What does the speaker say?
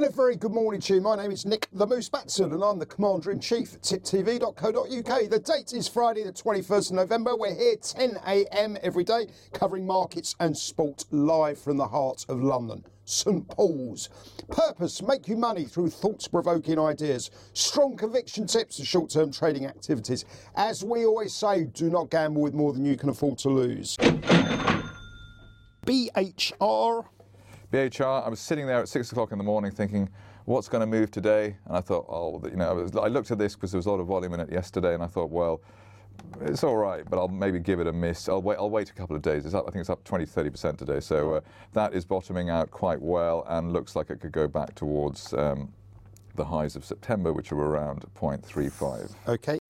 a very good morning to you. My name is Nick the Moose Batson and I'm the Commander-in-Chief at tiptv.co.uk. The date is Friday the 21st of November. We're here 10 a.m. every day covering markets and sport live from the heart of London. St Paul's. Purpose, make you money through thought-provoking ideas. Strong conviction tips and short-term trading activities. As we always say, do not gamble with more than you can afford to lose. BHR. BHR, I was sitting there at 6 o'clock in the morning thinking, what's going to move today? And I thought, I looked at this because there was a lot of volume in it yesterday, and I thought, well, it's all right, but I'll maybe give it a miss. I'll wait a couple of days. I think it's up 20-30% today, so that is bottoming out quite well and looks like it could go back towards the highs of September, which are around 0.35. Okay.